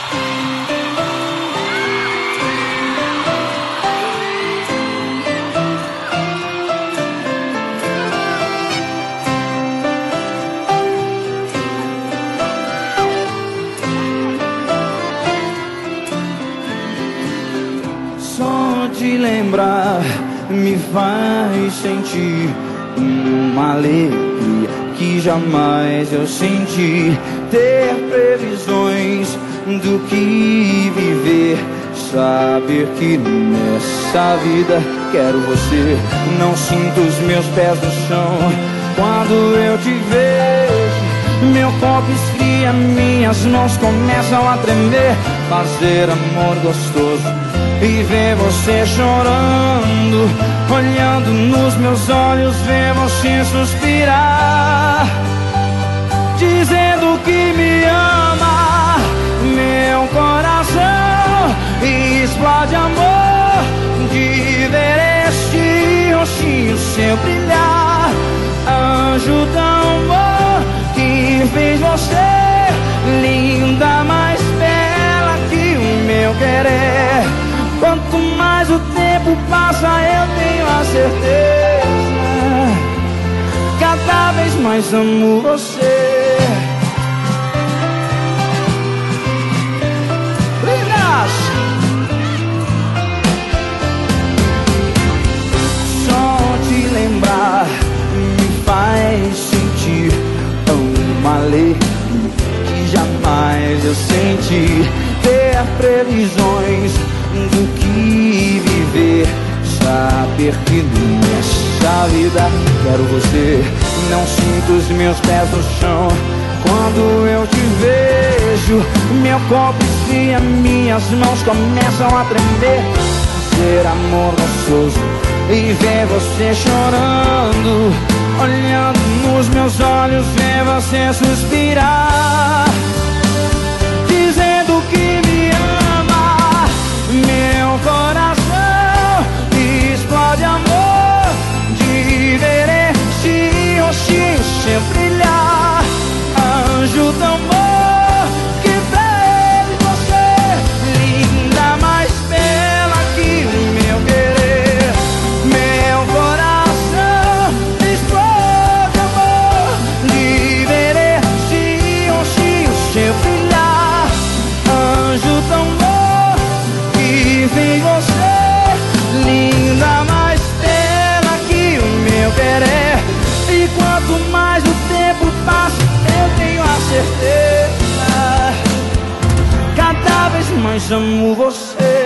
Só de lembrar me faz sentir uma alegria que jamais eu senti. Ter previsões do que viver, saber que nessa vida quero você. Não sinto os meus pés no chão quando eu te vejo. Meu corpo esfria, minhas mãos começam a tremer. Fazer amor gostoso e ver você chorando, olhando nos meus olhos, ver você suspirar, dizendo que me ama. Meu coração explode amor de ver este rostinho seu brilhar. Anjo tão bom que fez você linda, mais bela que o meu querer. Quanto mais o tempo passa, eu tenho a certeza, cada vez mais amo você. Lindas! Só de lembrar me faz sentir uma alegria que jamais eu senti. Ter previsões do que viver, saber que nessa vida quero você. Não sinto os meus pés no chão quando eu te vejo. Meu corpo esfria, minhas mãos começam a tremer. Ser amor gostoso e ver você chorando, olhando nos meus olhos, ver você suspirar, dizendo que me ama. Meu coração explode amor de ver este rostinho seu brilhar. Anjo tão bom que fez você linda, mais bela que o meu querer. Meu coração explode amor de ver este rostinho seu brilhar. Anjo tão bom que fez você linda, mais bela que o meu querer. E quanto mais o tempo passa, eu tenho a certeza, cada vez mais amo você.